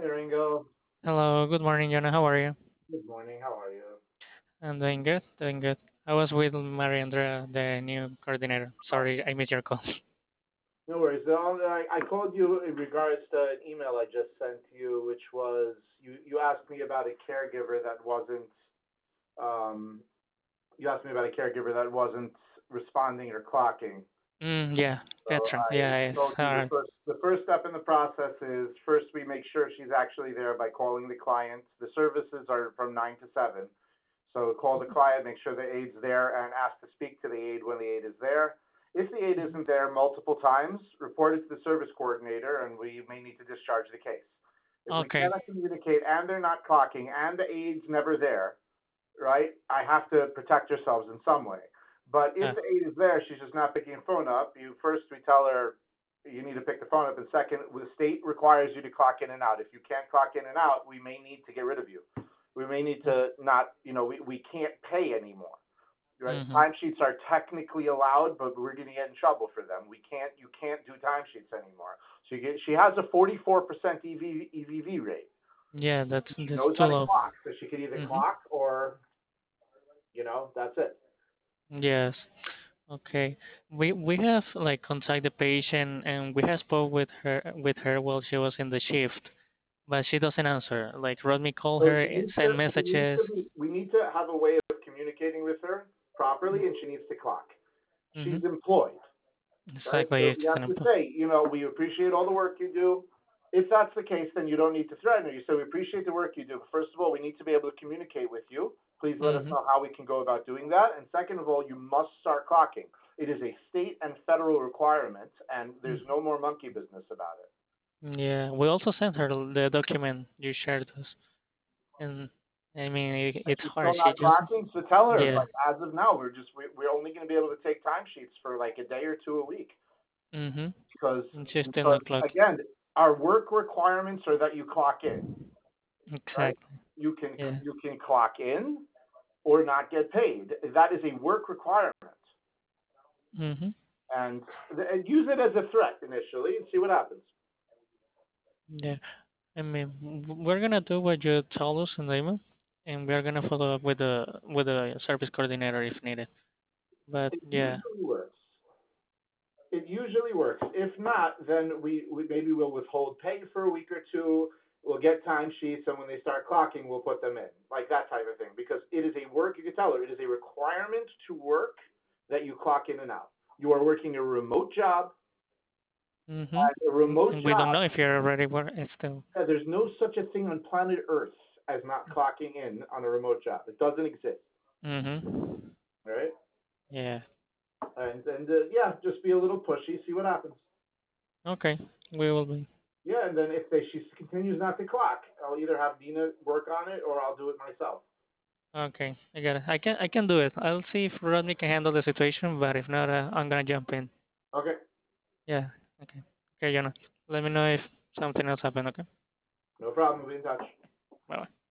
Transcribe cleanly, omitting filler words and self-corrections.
Hey Ringo, Hello, good morning, Jonah. How are you? good morning. How are you? I'm doing good, doing good. I was with Maria Andrea, the new coordinator. Oh, Sorry, I missed your call. no worries. I called you in regards to an email I just sent you, which was you asked me about a caregiver that wasn't um, you asked me about a caregiver that wasn't responding or clocking. Yeah, So Petra. I Yeah, told it's you hard. the first step in the process is first we make sure she's actually there by calling the client. The services are from 9 to 7. So call the client, make sure the aid's there, and ask to speak to the aide when the aide is there. If the aide isn't there multiple times, report it to the service coordinator, and we may need to discharge the case. If we Okay. cannot communicate and they're not clocking and the aide's never there, right? I have to protect ourselves in some way. But if Uh, the aide is there, she's just not picking the phone up. We tell her you need to pick the phone up, and second, the state requires you to clock in and out. If you can't clock in and out, we may need to get rid of you. We may need to not, we can't pay anymore. Right? mm-hmm. Timesheets are technically allowed, but we're going to get in trouble for them. You can't do timesheets anymore. She has a 44% EVV rate. Yeah, She that's knows too how to low. clock, so she could either Mm-hmm. clock or that's it. Yes. Okay. We have like contact the patient and we have spoke with her while she was in the shift, but she doesn't answer. Like Rodney called So her, send messages. we need to have a way of communicating with her properly, and she needs to clock. Mm-hmm. She's employed, right? Exactly. So It's you have to say, we appreciate all the work you do. If that's the case, then you don't need to threaten her. You say, we appreciate the work you do. First of all, we need to be able to communicate with you. Please let us mm-hmm. know how we can go about doing that. And second of all, you must start clocking. It is a state and federal requirement, and there's no more monkey business about it. Yeah, we also sent her the document you shared us, and I mean it's She's still hard. She not just clocking, so tell her, yeah. like, as of now, we're only going to be able to take timesheets for like a day or two a week Mhm. because And she's still because not clocked. again, our work requirements are that you clock in, right? Exactly. Yeah. You can clock in or not get paid. That is a work requirement, Mhm. and use it as a threat initially and see what happens. Yeah. I mean, we're gonna do what you told us in the email, and we're gonna follow up with the service coordinator if needed. But It yeah. usually works. It usually works. If not, then we maybe we'll withhold pay for a week or two. We'll get timesheets, and when they start clocking, we'll put them in, like that type of thing. Because it is a work, you can tell her, it is a requirement to work that you clock in and out. You are working a remote job, Mhm. and a remote And we don't job, know if you're already work. It's still. there's no such a thing on planet Earth as not clocking in on a remote job. It doesn't exist, Mhm. all right? Yeah. And yeah, just be a little pushy, see what happens. Okay. We will be. Yeah, and then if she continues not to clock, I'll either have Dina work on it or I'll do it myself. Okay. I got it. I can do it. I'll see if Rodney can handle the situation, but if not, I'm gonna jump in. Okay, Yeah. Okay. Okay, Jonah. Let me know if something else happened. Okay. no problem. We'll be in touch. Bye.